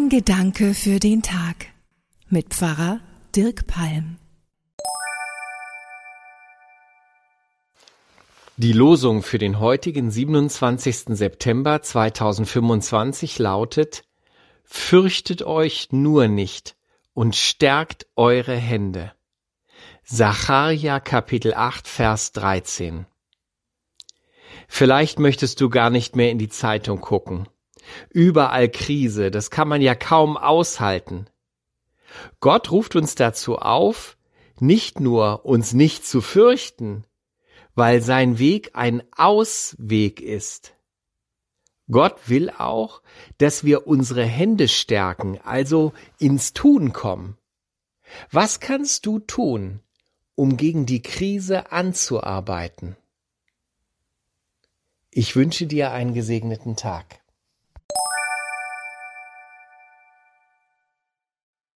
Ein Gedanke für den Tag mit Pfarrer Dirk Palm. Die Losung für den heutigen 27. September 2025 lautet: Fürchtet euch nur nicht und stärkt eure Hände. Sacharja Kapitel 8, Vers 13. Vielleicht möchtest du gar nicht mehr in die Zeitung gucken. Überall Krise, das kann man ja kaum aushalten. Gott ruft uns dazu auf, nicht nur uns nicht zu fürchten, weil sein Weg ein Ausweg ist. Gott will auch, dass wir unsere Hände stärken, also ins Tun kommen. Was kannst du tun, um gegen die Krise anzuarbeiten? Ich wünsche dir einen gesegneten Tag.